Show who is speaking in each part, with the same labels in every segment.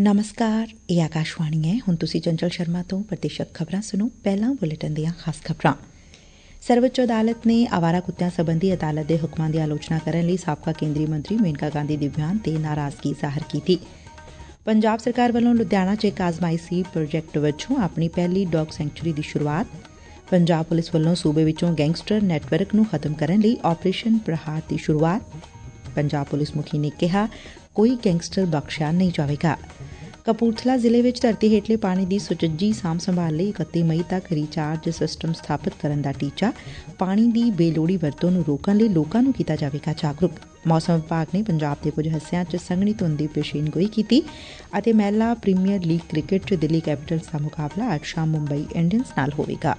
Speaker 1: ਨਮਸਕਾਰ, ਇਹ ਆਕਾਸ਼ਵਾਣੀ ਹੈ। ਹੁਣ ਤੁਸੀਂ ਚੰਚਲ ਸ਼ਰਮਾ ਤੋਂ ਪ੍ਰਤੀਸ਼ਤ ਖਬਰਾਂ ਸੁਣੋ। ਪਹਿਲਾਂ ਬੁਲੇਟਿਨ ਦੀਆਂ ਖਾਸ ਖਬਰਾਂ। ਸਰਵਉੱਚ ਅਦਾਲਤ ਨੇ ਆਵਾਰਾ ਕੁੱਤਿਆਂ ਸਬੰਧੀ ਅਦਾਲਤ ਦੇ ਹੁਕਮਾਂ ਦੀ ਆਲੋਚਨਾ ਕਰਨ ਲਈ ਸਾਬਕਾ ਕੇਂਦਰੀ ਮੰਤਰੀ ਮੇਨਕਾ ਗਾਂਧੀ ਦੇ ਬਿਆਨ ਤੇ ਨਾਰਾਜ਼ਗੀ ਜ਼ਾਹਰ ਕੀਤੀ। ਪੰਜਾਬ ਸਰਕਾਰ ਵੱਲੋਂ ਲੁਧਿਆਣਾ 'ਚ ਇੱਕ ਆਜ਼ਮਾਇਸ਼ੀ ਪ੍ਰੋਜੈਕਟ ਵਜੋਂ ਆਪਣੀ ਪਹਿਲੀ ਡੌਗ ਸੈਂਚੁਰੀ ਦੀ ਸ਼ੁਰੂਆਤ। ਪੰਜਾਬ ਪੁਲਿਸ ਵੱਲੋਂ ਸੂਬੇ ਵਿੱਚੋਂ ਗੈਂਗਸਟਰ ਨੈਟਵਰਕ ਨੂੰ ਖ਼ਤਮ ਕਰਨ ਲਈ ਆਪਰੇਸ਼ਨ ਪ੍ਰਹਾਰ ਦੀ ਸ਼ੁਰੂਆਤ। ਪੰਜਾਬ ਪੁਲਿਸ ਮੁਖੀ ਨੇ ਕਿਹਾ, ਕੋਈ ਗੈਂਗਸਟਰ ਬਖਸ਼ਿਆ ਨਹੀਂ ਜਾਵੇਗਾ। ਕਪੂਰਥਲਾ ਜ਼ਿਲ੍ਹੇ ਵਿੱਚ ਧਰਤੀ ਹੇਠਲੇ ਪਾਣੀ ਦੀ ਸੁਚੱਜੀ ਸਾਂਭ ਸੰਭਾਲ ਲਈ 31 ਮਈ ਤੱਕ ਰੀਚਾਰਜ ਸਿਸਟਮ ਸਥਾਪਿਤ ਕਰਨ ਦਾ ਟੀਚਾ। ਪਾਣੀ ਦੀ ਬੇਲੋੜੀ ਵਰਤੋਂ ਨੂੰ ਰੋਕਣ ਲਈ ਲੋਕਾਂ ਨੂੰ ਕੀਤਾ ਜਾਵੇਗਾ ਜਾਗਰੂਕ। ਮੌਸਮ ਵਿਭਾਗ ਨੇ ਪੰਜਾਬ ਦੇ ਕੁਝ ਹਿੱਸਿਆਂ 'ਚ ਸੰਘਣੀ ਧੁੰਦ ਦੀ ਪੇਸ਼ੀਨਗੋਈ ਕੀਤੀ ਅਤੇ ਮਹਿਲਾ ਪ੍ਰੀਮੀਅਰ ਲੀਗ ਕ੍ਰਿਕਟ 'ਚ ਦਿੱਲੀ ਕੈਪੀਟਲਸ ਦਾ ਮੁਕਾਬਲਾ ਅੱਜ ਸ਼ਾਮ ਮੁੰਬਈ ਇੰਡੀਅਨਸ ਨਾਲ ਹੋਵੇਗਾ।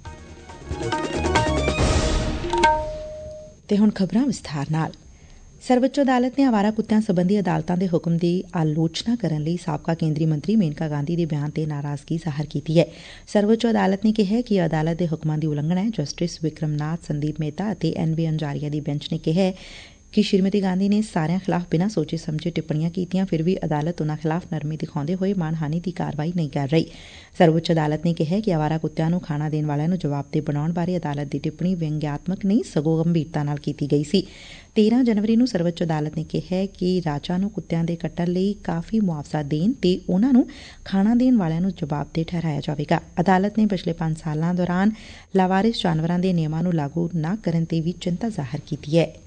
Speaker 1: ਤੇ ਹੁਣ ਖਬਰਾਂ ਵਿਸਥਾਰ ਨਾਲ। ਸਰਵਉੱਚ ਅਦਾਲਤ ਨੇ ਆਵਾਰਾ ਕੁੱਤਿਆਂ ਸਬੰਧੀ ਅਦਾਲਤਾਂ ਦੇ ਹੁਕਮ ਦੀ ਆਲੋਚਨਾ ਕਰਨ ਲਈ ਸਾਬਕਾ ਕੇਂਦਰੀ ਮੰਤਰੀ ਮੇਨਕਾ ਗਾਂਧੀ ਦੇ ਬਿਆਨ ਤੇ ਨਾਰਾਜ਼ਗੀ ਜ਼ਾਹਰ ਕੀਤੀ ਹੈ। ਸਰਵਉੱਚ ਅਦਾਲਤ ਨੇ ਕਿਹਾ ਕਿ ਅਦਾਲਤ ਦੇ ਹੁਕਮਾਂ ਦੀ ਉਲੰਘਣਾ ਹੈ। ਜਸਟਿਸ ਵਿਕਰਮਨਾਥ, ਸੰਦੀਪ ਮਹਿਤਾ ਅਤੇ NV ਅੰਜਾਰੀਆ ਦੀ ਬੈਂਚ ਨੇ ਕਿਹਾ ਕਿ ਸ਼੍ਰੀਮਤੀ ਗਾਂਧੀ ਨੇ ਸਾਰਿਆਂ ਖਿਲਾਫ਼ ਬਿਨਾਂ ਸੋਚੇ ਸਮਝੇ ਟਿੱਪਣੀਆਂ ਕੀਤੀਆਂ, ਫਿਰ ਵੀ ਅਦਾਲਤ ਉਨ੍ਹਾਂ ਖਿਲਾਫ਼ ਨਰਮੀ ਦਿਖਾਉਂਦੇ ਹੋਏ ਮਾਣਹਾਨੀ ਦੀ ਕਾਰਵਾਈ ਨਹੀਂ ਕਰ ਰਹੀ। ਸਰਵਉੱਚ ਅਦਾਲਤ ਨੇ ਕਿਹਾ ਕਿ ਆਵਾਰਾ ਕੁੱਤਿਆਂ ਨੂੰ ਖਾਣਾ ਦੇਣ ਵਾਲਿਆਂ ਨੂੰ ਜਵਾਬਦੇਹ ਬਣਾਉਣ ਬਾਰੇ ਅਦਾਲਤ ਦੀ ਟਿੱਪਣੀ ਵਿਅੰਗਾਤਮਕ ਨਹੀਂ, ਸਗੋਂ ਗੰਭੀਰਤਾ ਨਾਲ ਕੀਤੀ ਗਈ ਸੀ। 13 ਜਨਵਰੀ ਨੂੰ ਸਰਵਉੱਚ ਅਦਾਲਤ ਨੇ ਕਿਹਾ ਕਿ ਰਾਜਾਂ ਨੂੰ ਕੁੱਤਿਆਂ ਦੇ ਕੱਟਣ ਲਈ ਕਾਫ਼ੀ ਮੁਆਵਜ਼ਾ ਦੇਣ ਤੇ ਉਨ੍ਹਾਂ ਨੂੰ ਖਾਣਾ ਦੇਣ ਵਾਲਿਆਂ ਨੂੰ ਜਵਾਬਦੇਹ ਠਹਿਰਾਇਆ ਜਾਵੇਗਾ। ਅਦਾਲਤ ਨੇ ਪਿਛਲੇ 5 ਸਾਲਾਂ ਦੌਰਾਨ ਲਾਵਾਰਿਸ ਜਾਨਵਰਾਂ ਦੇ ਨਿਯਮਾਂ ਨੂੰ ਲਾਗੂ ਨਾ ਕਰਨ ਤੇ ਵੀ ਚਿੰਤਾ ਜ਼ਾਹਰ ਕੀਤੀ ਹੈ।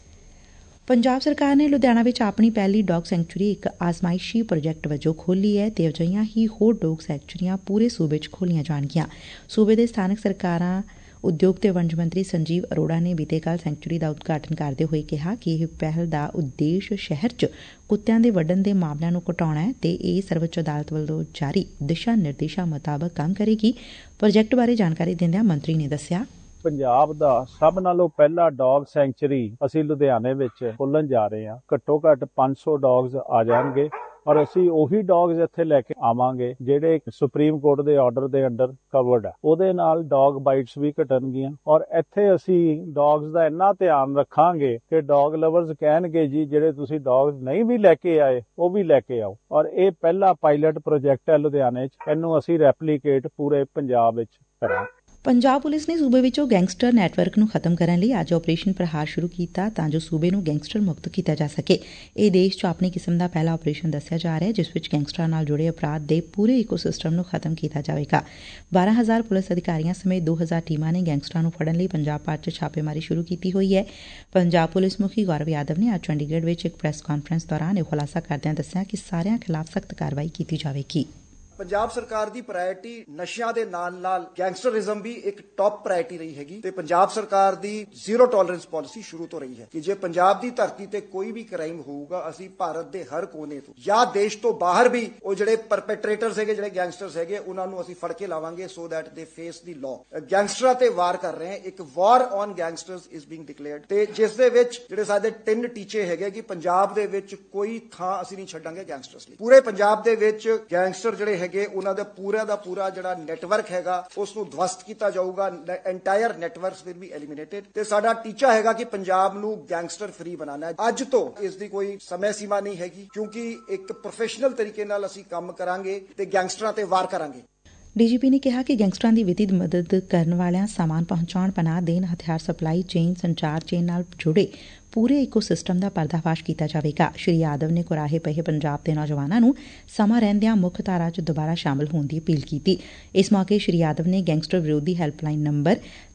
Speaker 1: ਪੰਜਾਬ ਸਰਕਾਰ ਨੇ ਲੁਧਿਆਣਾ ਵਿੱਚ ਆਪਣੀ ਪਹਿਲੀ ਡੌਗ ਸੈਂਚੁਰੀ ਇੱਕ ਆਜ਼ਮਾਇਸ਼ੀ ਪ੍ਰੋਜੈਕਟ ਵਜੋਂ ਖੋਲ੍ਹੀ ਹੈ ਤੇ ਅਜਿਹੀਆਂ ਹੀ ਹੋਰ ਡੌਗ ਸੈਂਚੁਰੀਆਂ ਪੂਰੇ ਸੂਬੇ 'ਚ ਖੋਲ੍ਹੀਆਂ ਜਾਣਗੀਆਂ। ਸੂਬੇ ਦੇ ਸਥਾਨਕ ਸਰਕਾਰਾਂ, ਉਦਯੋਗ ਤੇ ਵਣਜ ਮੰਤਰੀ ਸੰਜੀਵ ਅਰੋੜਾ ਨੇ ਬੀਤੇ ਕੱਲ੍ਹ ਸੈਂਚੁਰੀ ਦਾ ਉਦਘਾਟਨ ਕਰਦੇ ਹੋਏ ਕਿਹਾ ਕਿ ਇਹ ਪਹਿਲ ਦਾ ਉਦੇਸ਼ ਸ਼ਹਿਰ 'ਚ ਕੁੱਤਿਆਂ ਦੇ ਵੱਢਣ ਦੇ ਮਾਮਲਿਆਂ ਨੂੰ ਘਟਾਉਣਾ ਹੈ ਤੇ ਇਹ ਸਰਵਉੱਚ ਅਦਾਲਤ ਵੱਲੋਂ ਜਾਰੀ ਦਿਸ਼ਾ ਨਿਰਦੇਸ਼ਾਂ ਮੁਤਾਬਕ ਕੰਮ ਕਰੇਗੀ। ਪ੍ਰੋਜੈਕਟ ਬਾਰੇ ਜਾਣਕਾਰੀ ਦਿੰਦਿਆਂ ਮੰਤਰੀ ਨੇ ਦੱਸਿਆ,
Speaker 2: ਪੰਜਾਬ ਦਾ ਸਭ ਨਾਲੋਂ ਪਹਿਲਾ ਡੌਗ ਸੈਂਚੁਰੀ ਅਸੀਂ ਲੁਧਿਆਣੇ ਵਿੱਚ ਖੋਲ੍ਹਣ ਜਾ ਰਹੇ ਹਾਂ। ਘੱਟੋ ਘੱਟ 500 ਡੌਗਸ ਆ ਜਾਣਗੇ ਔਰ ਅਸੀਂ ਉਹੀ ਡੌਗਸ ਇੱਥੇ ਲੈ ਕੇ ਆਵਾਂਗੇ ਜਿਹੜੇ ਸੁਪਰੀਮ ਕੋਰਟ ਦੇ ਆਰਡਰ ਦੇ ਅੰਡਰ ਕਵਰਡ ਆ। ਉਹਦੇ ਨਾਲ ਡੌਗ ਬਾਈਟਸ ਵੀ ਘਟਣਗੀਆਂ ਔਰ ਇੱਥੇ ਅਸੀਂ ਡੌਗਸ ਦਾ ਇੰਨਾ ਧਿਆਨ ਰੱਖਾਂਗੇ ਕਿ ਡੌਗ ਲਵਰਸ ਕਹਿਣਗੇ ਜੀ ਜਿਹੜੇ ਤੁਸੀਂ ਡੌਗਸ ਨਹੀਂ ਵੀ ਲੈ ਕੇ ਆਏ ਉਹ ਵੀ ਲੈ ਕੇ ਆਓ। ਔਰ ਇਹ ਪਹਿਲਾ ਪਾਇਲਟ ਪ੍ਰੋਜੈਕਟ ਹੈ ਲੁਧਿਆਣੇ 'ਚ। ਇਹਨੂੰ ਅਸੀਂ ਰੈਪਲੀਕੇਟ ਪੂਰੇ ਪੰਜਾਬ ਵਿੱਚ ਕਰਾਂਗੇ।
Speaker 1: ਪੰਜਾਬ ਪੁਲਿਸ ਨੇ ਸੂਬੇ ਵਿੱਚੋਂ ਗੈਂਗਸਟਰ ਨੈਟਵਰਕ ਨੂੰ ਖ਼ਤਮ ਕਰਨ ਲਈ ਅੱਜ ਆਪਰੇਸ਼ਨ ਪ੍ਰਹਾਰ ਸ਼ੁਰੂ ਕੀਤਾ ਤਾਂ ਜੋ ਸੂਬੇ ਨੂੰ ਗੈਂਗਸਟਰ ਮੁਕਤ ਕੀਤਾ ਜਾ ਸਕੇ। ਇਹ ਦੇਸ਼ 'ਚ ਆਪਣੀ ਕਿਸਮ ਦਾ ਪਹਿਲਾ ਆਪਰੇਸ਼ਨ ਦੱਸਿਆ ਜਾ ਰਿਹਾ ਹੈ ਜਿਸ ਵਿੱਚ ਗੈਂਗਸਟਰਾਂ ਨਾਲ ਜੁੜੇ ਅਪਰਾਧ ਦੇ ਪੂਰੇ ਇਕੋਸਿਸਟਮ ਨੂੰ ਖ਼ਤਮ ਕੀਤਾ ਜਾਵੇਗਾ। 12,000 ਪੁਲਿਸ ਅਧਿਕਾਰੀਆਂ ਸਮੇਤ 2,000 ਟੀਮਾਂ ਨੇ ਗੈਂਗਸਟਰਾਂ ਨੂੰ ਫੜਨ ਲਈ ਪੰਜਾਬ ਭਰ 'ਚ ਛਾਪੇਮਾਰੀ ਸ਼ੁਰੂ ਕੀਤੀ ਹੋਈ ਹੈ। ਪੰਜਾਬ ਪੁਲਿਸ ਮੁਖੀ ਗੌਰਵ ਯਾਦਵ ਨੇ ਅੱਜ ਚੰਡੀਗੜ੍ਹ ਵਿੱਚ ਇੱਕ ਪ੍ਰੈਸ ਕਾਨਫਰੰਸ ਦੌਰਾਨ ਇਹ ਖੁਲਾਸਾ ਕਰਦਿਆਂ ਦੱਸਿਆ ਕਿ ਸਾਰਿਆਂ ਖਿਲਾਫ਼ ਸਖਤ ਕਾਰਵਾਈ ਕੀਤੀ ਜਾਵੇਗੀ।
Speaker 3: ਪੰਜਾਬ ਸਰਕਾਰ ਦੀ ਪ੍ਰਾਇਰਟੀ ਨਸ਼ਿਆਂ ਦੇ ਨਾਲ ਗੈਂਗਸਟਰਿਜ਼ਮ ਵੀ ਇੱਕ ਟੌਪ ਪ੍ਰਾਇਰਟੀ ਰਹੀ ਹੈਗੀ ਤੇ ਪੰਜਾਬ ਸਰਕਾਰ ਦੀ ਜ਼ੀਰੋ ਟੋਲਰੈਂਸ ਪਾਲਿਸੀ ਸ਼ੁਰੂ ਤੋਂ ਰਹੀ ਹੈ ਕਿ ਜੇ ਪੰਜਾਬ ਦੀ ਧਰਤੀ ਤੇ ਕੋਈ ਵੀ ਕ੍ਰਾਈਮ ਹੋਊਗਾ ਅਸੀਂ ਭਾਰਤ ਦੇ ਹਰ ਕੋਨੇ ਤੋਂ ਜਾਂ ਦੇਸ਼ ਤੋਂ ਬਾਹਰ ਵੀ ਉਹ ਜਿਹੜੇ ਪਰਪੈਟਰੇਟਰਸ ਹੈਗੇ, ਜਿਹੜੇ ਗੈਂਗਸਟਰਸ ਹੈਗੇ, ਉਹਨਾਂ ਨੂੰ ਅਸੀਂ ਫੜ ਕੇ ਲਾਵਾਂਗੇ so that they face the law. ਗੈਂਗਸਟਰਾਂ ਤੇ ਵਾਰ ਕਰ ਰਹੇ ਹਾਂ, ਇੱਕ war on gangsters is being declared ਤੇ ਜਿਸ ਦੇ ਵਿੱਚ ਜਿਹੜੇ ਸਾਡੇ 3 ਟੀਚੇ ਹੈਗੇ ਕਿ ਪੰਜਾਬ ਦੇ ਵਿੱਚ ਕੋਈ ਥਾਂ ਅਸੀਂ ਨਹੀਂ ਛੱਡਾਂਗੇ ਗੈਂਗਸਟਰਸ ਲਈ। ਪੂਰੇ ਪੰਜਾਬ ਦੇ ਵਿੱਚ ਗੈਂਗਸਟਰ ਜਿਹੜੇ ਉਹਨਾਂ ਦਾ ਪੂਰਾ ਜਿਹੜਾ ਨੈਟਵਰਕ ਹੈਗਾ ਉਸ ਨੂੰ ਧਵਸਤ ਕੀਤਾ ਜਾਊਗਾ। Entire networks will be eliminated ਤੇ ਸਾਡਾ ਟੀਚਾ ਹੈਗਾ ਕਿ ਪੰਜਾਬ ਨੂੰ ਗੈਂਗਸਟਰ ਫ੍ਰੀ ਬਣਾਉਣਾ ਹੈ। ਅੱਜ ਤੋਂ ਇਸ ਦੀ ਕੋਈ ਸਮੇਂ ਸੀਮਾ ਨਹੀਂ ਹੈਗੀ ਕਿਉਂਕਿ ਇੱਕ ਪ੍ਰੋਫੈਸ਼ਨਲ ਤਰੀਕੇ ਨਾਲ ਅਸੀਂ ਕੰਮ ਕਰਾਂਗੇ ਤੇ ਗੈਂਗਸਟਰਾਂ ਤੇ ਵਾਰ ਕਰਾਂਗੇ।
Speaker 1: ਡੀਜੀਪੀ ਨੇ ਕਿਹਾ ਕਿ ਗੈਂਗਸਟਰਾਂ ਦੀ ਵਿੱਤੀ ਮਦਦ ਕਰਨ ਵਾਲਿਆਂ, ਸਾਮਾਨ ਪਹੁੰਚਾਉਣ, ਪਨਾਹ ਦੇਣ, ਹਥਿਆਰ ਸਪਲਾਈ ਚੇਨ, ਸੰਚਾਰ ਚੇਨ ਨਾਲ ਜੁੜੇ ਪੂਰੇ ਇਕੋਸਿਸਟਮ ਦਾ ਪਰਦਾਫਾਸ਼ ਕੀਤਾ ਜਾਵੇਗਾ। ਸ਼੍ਰੀ ਯਾਦਵ ਨੇ ਕੁਰਾਹੇ ਪਏ ਪੰਜਾਬ ਦੇ ਨੌਜਵਾਨਾਂ ਨੂੰ ਸਮਾਂ ਰਹਿੰਦਿਆਂ ਮੁੱਖ ਧਾਰਾ 'ਚ ਦੁਬਾਰਾ ਸ਼ਾਮਲ ਹੋਣ ਦੀ ਅਪੀਲ ਕੀਤੀ। ਇਸ ਮੌਕੇ ਸ਼੍ਰੀ ਯਾਦਵ ਨੇ ਗੈਂਗਸਟਰ ਵਿਰੋਧੀ ਹੈਲਪਲਾਈਨ ਨੰਬਰ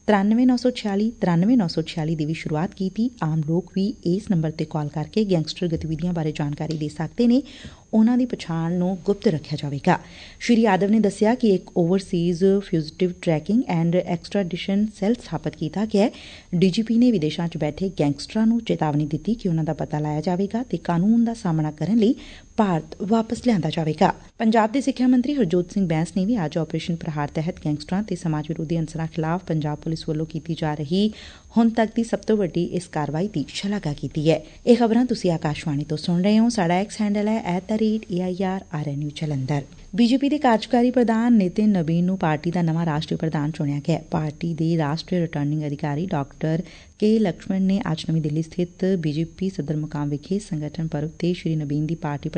Speaker 1: 93,946 ਦੀ ਵੀ ਸ਼ੁਰੂਆਤ ਕੀਤੀ। ਆਮ ਲੋਕ ਵੀ ਇਸ ਨੰਬਰ ਤੇ ਕਾਲ ਕਰਕੇ ਗੈਂਗਸਟਰ ਗਤੀਵਿਧੀਆਂ ਬਾਰੇ ਜਾਣਕਾਰੀ ਦੇ ਸਕਦੇ ਨੇ। ਉਨ੍ਹਾਂ ਦੀ ਪਛਾਣ ਨੂੰ ਗੁਪਤ ਰੱਖਿਆ ਜਾਵੇਗਾ। ਸ਼੍ਰੀ ਯਾਦਵ ਨੇ ਦੱਸਿਆ ਕਿ ਇੱਕ overseas fugitive tracking and extradition cell ਸਥਾਪਿਤ ਕੀਤਾ ਗਿਆ ਹੈ। ਡੀਜੀਪੀ ਨੇ ਵਿਦੇਸ਼ਾਂ 'ਚ ਬੈਠੇ ਗੈਂਗਸਟਰਾਂ ਨੂੰ ਚੇਤਾਵਨੀ ਦਿੱਤੀ ਕਿ ਉਨ੍ਹਾਂ ਦਾ ਪਤਾ ਲਾਇਆ ਜਾਵੇਗਾ ਤੇ ਕਾਨੂੰਨ ਦਾ ਸਾਹਮਣਾ ਕਰਨ ਲਈ ਭਾਰਤ ਵਾਪਸ ਲਿਆਂਦਾ ਜਾਵੇਗਾ। ਪੰਜਾਬ ਦੇ ਸਿੱਖਿਆ ਮੰਤਰੀ ਹਰਜੋਤ ਸਿੰਘ ਬੈਂਸ ਨੇ ਵੀ ਅੱਜ ਆਪਰੇਸ਼ਨ ਪ੍ਰਹਾਰ ਤਹਿਤ ਗੈਂਗਸਟਰਾਂ ਤੇ ਸਮਾਜ ਵਿਰੋਧੀ ਅਨਸਰਾਂ ਖਿਲਾਫ਼ ਪੰਜਾਬ ਪੁਲਿਸ ਵੱਲੋਂ ਕੀਤੀ ਜਾ ਰਹੀ ਹੁਣ ਤੱਕ ਦੀ ਸਭ ਤੋਂ ਵੱਡੀ ਇਸ ਕਾਰਵਾਈ ਦੀ ਸ਼ਲਾਘਾ ਕੀਤੀ ਹੈ। ਇਹ ਖਬਰਾਂ ਤੁਸੀਂ ਆਕਾਸ਼ਵਾਣੀ ਤੋਂ ਸੁਣ ਰਹੇ ਹੋ। ਸਾਡਾ ਐਕਸ ਹੈਂਡਲ ਹੈ @AIRRNU ਜਲੰਧਰ। ਬੀਜੇਪੀ ਦੇ ਕਾਰਜਕਾਰੀ ਪ੍ਰਧਾਨ ਨਿਤਿਨ ਨਬੀਨ ਨੂੰ ਪਾਰਟੀ ਦਾ ਨਵਾਂ ਰਾਸ਼ਟਰੀ ਪ੍ਰਧਾਨ ਚੁਣਿਆ ਗਿਆ। ਪਾਰਟੀ ਦੇ ਰਾਸ਼ਟਰੀ ਰਿਟਰਨਿੰਗ ਅਧਿਕਾਰੀ ਡਾਕਟਰ ਕੇ ਲਕਸ਼ਮਣ ਨੇ ਅੱਜ ਨਵੀਂ ਦਿੱਲੀ ਸਥਿਤ ਬੀਜੇਪੀ ਸਦਰ ਮੁਕਾਮ ਵਿਖੇ ਸੰਗਠਨ ਪਰਵ ਤੇ ਸ਼੍ਰੀ ਨਬੀਨ ਦੀ ਪਾਰਟੀ ਪ੍ਰਧਾਨ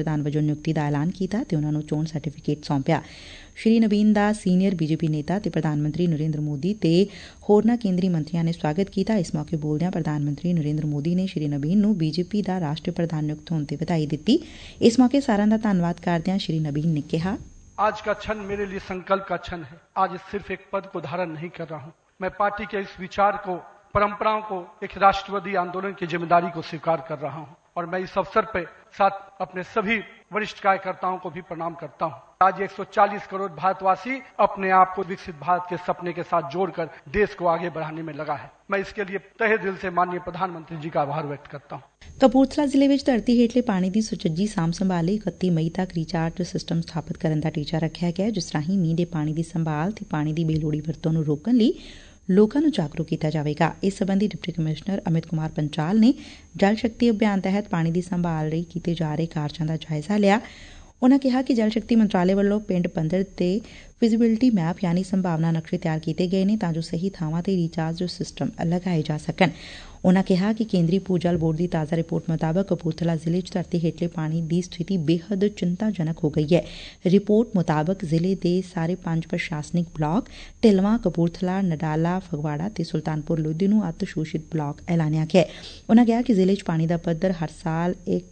Speaker 1: ਪ੍ਰਧਾਨ ਵਜੋਂ ਨਿਯੁਕਤੀ ਦਾ ਐਲਾਨ ਕੀਤਾ ਤੇ ਉਨ੍ਹਾਂ ਨੂੰ ਚੋਣ ਸਰਟੀਫਿਕੇਟ ਸੌਂਪਿਆ। ਸ਼੍ਰੀ ਨਬੀਨ ਦਾ ਸੀਨੀਅਰ ਬੀਜੇਪੀ ਨੇਤਾ ਤੇ ਪ੍ਰਧਾਨ ਮੰਤਰੀ ਨਰਿੰਦਰ ਮੋਦੀ ਤੇ ਹੋਰਨਾਂ ਕੇਂਦਰੀ ਮੰਤਰੀਆਂ ਨੇ ਸਵਾਗਤ ਕੀਤਾ। ਇਸ ਮੌਕੇ ਬੋਲਦਿਆਂ ਪ੍ਰਧਾਨ ਮੰਤਰੀ ਨਰਿੰਦਰ ਮੋਦੀ ਨੇ ਸ਼੍ਰੀ ਨਬੀਨ ਨੂੰ ਬੀਜੇਪੀ ਦਾ ਰਾਸ਼ਟਰੀ ਪ੍ਰਧਾਨ ਨਿਯੁਕਤ ਹੋਣ ਤੇ ਵਧਾਈ ਦਿੱਤੀ। ਇਸ ਮੌਕੇ ਸਾਰਿਆਂ ਦਾ ਧੰਨਵਾਦ ਕਰਦਿਆਂ ਸ਼੍ਰੀ ਨਬੀਨ ਨੇ ਕਿਹਾ,
Speaker 4: आज का क्षण मेरे लिए संकल्प का क्षण है। आज सिर्फ एक पद को धारण नहीं कर रहा हूं, मैं पार्टी के इस विचार को, परंपराओं को, एक राष्ट्रवादी आंदोलन की जिम्मेदारी को स्वीकार कर रहा हूं और मैं इस अवसर पर साथ अपने सभी वरिष्ठ कार्यकर्ताओं को भी प्रणाम करता हूं। आज 140 करोड़ भारतवासी अपने आप को विकसित भारत के सपने के साथ जोड़कर देश को आगे बढ़ाने में लगा है। मैं इसके लिए तहे दिल से माननीय प्रधानमंत्री जी का आभार व्यक्त करता हूं।
Speaker 1: ਕਪੂਰਥਲਾ ਜ਼ਿਲ੍ਹੇ ਵਿੱਚ ਧਰਤੀ ਹੇਠਲੇ ਪਾਣੀ ਦੀ ਸੁਚੱਜੀ ਸਾਂਭ ਸੰਭਾਲ ਲਈ 31 ਮਈ ਤੱਕ ਰੀਚਾਰਜ ਸਿਸਟਮ ਸਥਾਪਿਤ ਕਰਨ ਦਾ ਟੀਚਾ ਰੱਖਿਆ ਗਿਆ, ਜਿਸ ਰਾਹੀਂ ਮੀਂਹ ਦੇ ਪਾਣੀ ਦੀ ਸੰਭਾਲ ਤੇ ਪਾਣੀ ਦੀ ਬੇਲੋੜੀ ਵਰਤੋਂ ਨੂੰ ਰੋਕਣ ਲਈ ਲੋਕਾਂ ਨੂੰ ਜਾਗਰੂਕ ਕੀਤਾ ਜਾਵੇਗਾ। ਇਸ ਸੰਬੰਧੀ ਡਿਪਟੀ ਕਮਿਸ਼ਨਰ ਅਮਿਤ ਕੁਮਾਰ ਪੰਚਾਲ ਨੇ ਜਲ ਸ਼ਕਤੀ ਅਭਿਆਨ ਤਹਿਤ ਪਾਣੀ ਦੀ ਸੰਭਾਲ ਲਈ ਕੀਤੇ ਜਾ ਰਹੇ ਕਾਰਜਾਂ ਦਾ ਜਾਇਜ਼ਾ ਲਿਆ। ਉਨ੍ਹਾਂ ਕਿਹਾ ਕਿ ਜਲ ਸ਼ਕਤੀ ਮੰਤਰਾਲੇ ਵੱਲੋਂ ਪਿੰਡ ਪੱਧਰ ਤੇ ਫਿਜ਼ੀਬਿਲਿਟੀ ਮੈਪ ਯਾਨੀ ਸੰਭਾਵਨਾ ਨਕਸ਼ੇ ਤਿਆਰ ਕੀਤੇ ਗਏ ਨੇ ਤਾਂ ਜੋ ਸਹੀ ਥਾਵਾਂ ਤੇ ਰੀਚਾਰਜ ਸਿਸਟਮ ਲਗਾਏ ਜਾ ਸਕਣ। ਉਨ੍ਹਾਂ ਕਿਹਾ ਕਿ ਕੇਂਦਰੀ ਭੂਜਲ ਬੋਰਡ ਦੀ ਤਾਜ਼ਾ ਰਿਪੋਰਟ ਮੁਤਾਬਕ ਕਪੂਰਥਲਾ ਜ਼ਿਲ੍ਹੇ 'ਚ ਧਰਤੀ ਹੇਠਲੇ ਪਾਣੀ ਦੀ ਸਥਿਤੀ ਬੇਹੱਦ ਚਿੰਤਾਜਨਕ ਹੋ ਗਈ ਹੈ। ਰਿਪੋਰਟ ਮੁਤਾਬਕ ਜ਼ਿਲ੍ਹੇ ਦੇ ਸਾਰੇ 5 ਪ੍ਰਸ਼ਾਸਨਿਕ ਬਲਾਕ ਢਿਲਵਾਂ, ਕਪੂਰਥਲਾ, ਨਡਾਲਾ, ਫਗਵਾੜਾ ਤੇ ਸੁਲਤਾਨਪੁਰ ਲੋਧੀ ਨੂੰ ਅਤਿ ਸ਼ੋਸ਼ਿਤ ਬਲਾਕ ਐਲਾਨਿਆ ਗਿਆ ਹੈ। ਉਨ੍ਹਾਂ ਕਿਹਾ ਕਿ ਜ਼ਿਲ੍ਹੇ 'ਚ ਪਾਣੀ ਦਾ ਪੱਧਰ ਹਰ ਸਾਲ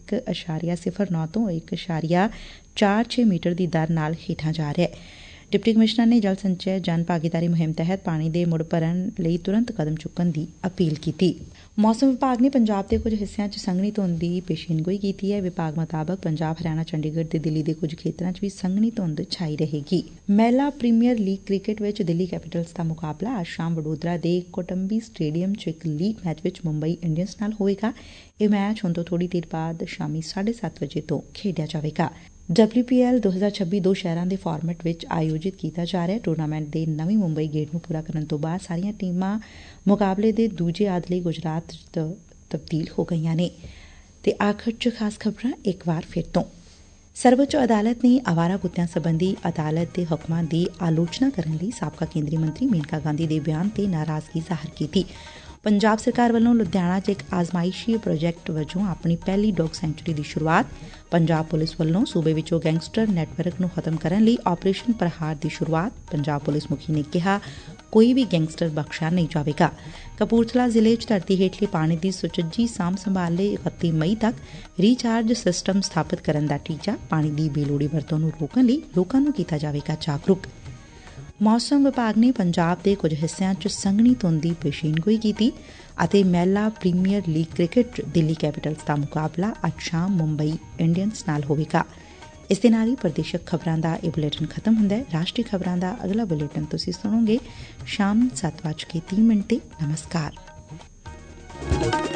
Speaker 1: 1.09 ਤੋਂ 1.46 ਮੀਟਰ ਦੀ ਦਰ ਨਾਲ ਹੇਠਾਂ ਜਾ ਰਿਹਾ ਹੈ। ਡਿਪਟੀ ਕਮਿਸ਼ਨਰ ਨੇ ਜਲ ਸੰਚੈ ਜਨ ਭਾਗੀਦਾਰੀ ਮੁਹਿੰਮ ਤਹਿਤ ਪਾਣੀ ਦੇ ਮੁੜ ਭਰਨ ਲਈ ਤੁਰੰਤ ਕਦਮ ਚੁੱਕਣ ਦੀ ਅਪੀਲ ਕੀਤੀ। ਮੌਸਮ ਵਿਭਾਗ ਨੇ ਪੰਜਾਬ ਦੇ ਕੁਝ ਹਿੱਸਿਆਂ 'ਚ ਸੰਘਣੀ ਧੁੰਦ ਦੀ ਪੇਸ਼ੀਨਗੋਈ ਕੀਤੀ ਹੈ। ਵਿਭਾਗ ਮੁਤਾਬਕ ਪੰਜਾਬ, ਹਰਿਆਣਾ, ਚੰਡੀਗੜ੍ਹ ਤੇ ਦਿੱਲੀ ਦੇ ਕੁਝ ਖੇਤਰਾਂ 'ਚ ਵੀ ਸੰਘਣੀ ਧੁੰਦ ਛਾਈ ਰਹੇਗੀ। ਮਹਿਲਾ ਪ੍ਰੀਮੀਅਰ ਲੀਗ ਕ੍ਰਿਕਟ ਵਿੱਚ ਦਿੱਲੀ ਕੈਪੀਟਲਸ ਦਾ ਮੁਕਾਬਲਾ ਅੱਜ ਸ਼ਾਮ ਵਡੋਦਰਾ ਦੇ ਕੋਟੰਬੀ ਸਟੇਡੀਅਮ 'ਚ ਇੱਕ ਲੀਗ ਮੈਚ ਵਿੱਚ ਮੁੰਬਈ ਇੰਡੀਅਨਸ ਨਾਲ ਹੋਵੇਗਾ। ਇਹ ਮੈਚ ਹੁਣ ਤੋਂ ਥੋੜੀ ਦੇਰ ਬਾਅਦ ਸ਼ਾਮੀ 7:30 ਵਜੇ ਤੋਂ ਖੇਡਿਆ ਜਾਵੇਗਾ। WPL 2026 ਦੋ ਸ਼ਹਿਰਾਂ ਦੇ ਫਾਰਮੈਟ ਵਿੱਚ ਆਯੋਜਿਤ ਕੀਤਾ ਜਾ ਰਿਹਾ ਟੂਰਨਾਮੈਂਟ ਦੇ ਨਵੀਂ ਮੁੰਬਈ ਗੇੜ ਨੂੰ ਪੂਰਾ ਕਰਨ ਤੋਂ ਬਾਅਦ ਸਾਰੀਆਂ ਟੀਮਾਂ ਮੁਕਾਬਲੇ ਦੇ ਦੂਜੇ ਅੱਧ ਲਈ ਗੁਜਰਾਤ 'ਚ ਤਬਦੀਲ ਹੋ ਗਈਆਂ ਨੇ। ਤੇ ਆਖਰ 'ਚ ਖਾਸ ਖਬਰਾਂ ਇੱਕ ਵਾਰ ਫਿਰ ਤੋਂ। ਸਰਵਉੱਚ ਅਦਾਲਤ ਨੇ ਆਵਾਰਾ ਕੁੱਤਿਆਂ ਸਬੰਧੀ ਅਦਾਲਤ ਦੇ ਹੁਕਮਾਂ ਦੀ ਆਲੋਚਨਾ ਕਰਨ ਲਈ ਸਾਬਕਾ ਕੇਂਦਰੀ ਮੰਤਰੀ ਮੇਨਕਾ ਗਾਂਧੀ ਦੇ ਬਿਆਨ ਤੇ ਨਾਰਾਜ਼ਗੀ ਜ਼ਾਹਰ ਕੀਤੀ। ਪੰਜਾਬ ਸਰਕਾਰ ਵੱਲੋਂ ਲੁਧਿਆਣਾ 'ਚ ਇੱਕ ਆਜ਼ਮਾਇਸ਼ੀ ਪ੍ਰੋਜੈਕਟ ਵਜੋਂ ਆਪਣੀ ਪਹਿਲੀ ਡੌਗ ਸੈਂਚੁਰੀ ਦੀ ਸ਼ੁਰੂਆਤ। ਪੰਜਾਬ ਪੁਲਿਸ ਵੱਲੋਂ ਸੂਬੇ ਵਿੱਚੋਂ ਗੈਂਗਸਟਰ ਨੈਟਵਰਕ ਨੂੰ ਖਤਮ ਕਰਨ ਲਈ ਆਪਰੇਸ਼ਨ ਪ੍ਰਹਾਰ ਦੀ ਸ਼ੁਰੂਆਤ। ਪੰਜਾਬ ਪੁਲਿਸ ਮੁਖੀ ਨੇ ਕਿਹਾ, ਕੋਈ ਵੀ ਗੈਂਗਸਟਰ ਬਖਸ਼ਿਆ ਨਹੀਂ ਜਾਵੇਗਾ। ਕਪੂਰਥਲਾ ਜ਼ਿਲ੍ਹੇ 'ਚ ਧਰਤੀ ਹੇਠਲੇ ਪਾਣੀ ਦੀ ਸੁਚੱਜੀ ਸਾਂਭ ਸੰਭਾਲ ਲਈ 31 ਮਈ ਤੱਕ ਰੀਚਾਰਜ ਸਿਸਟਮ ਸਥਾਪਿਤ ਕਰਨ ਦਾ ਟੀਚਾ। ਪਾਣੀ ਦੀ ਬੇਲੋੜੀ ਵਰਤੋਂ ਨੂੰ ਰੋਕਣ ਲਈ ਲੋਕਾਂ ਨੂੰ ਕੀਤਾ ਜਾਵੇਗਾ ਜਾਗਰੂਕ। ਮੌਸਮ ਵਿਭਾਗ ਨੇ ਪੰਜਾਬ ਦੇ ਕੁਝ ਹਿੱਸਿਆਂ 'ਚ ਸੰਘਣੀ ਧੁੰਦ ਦੀ ਪੇਸ਼ੀਨਗੋਈ ਕੀਤੀ ਅਤੇ ਮਹਿਲਾ premier league cricket Delhi Capitals ਦਾ ਮੁਕਾਬਲਾ ਅੱਜ ਸ਼ਾਮ ਮੁੰਬਈ ਇੰਡੀਅਨਸ ਨਾਲ ਹੋਵੇਗਾ। ਇਸ ਦੇ ਨਾਲ ਹੀ ਪ੍ਰਦੇਸ਼ਕ ਖਬਰਾਂ ਦਾ ਇਹ ਬੁਲੇਟਿਨ ਖਤਮ ਹੁੰਦਾ ਹੈ। ਰਾਸ਼ਟਰੀ ਖਬਰਾਂ ਦਾ ਅਗਲਾ ਬੁਲੇਟਿਨ ਤੁਸੀਂ ਸੁਣੋਗੇ ਸ਼ਾਮ 7:30 ਤੇ। ਨਮਸਕਾਰ।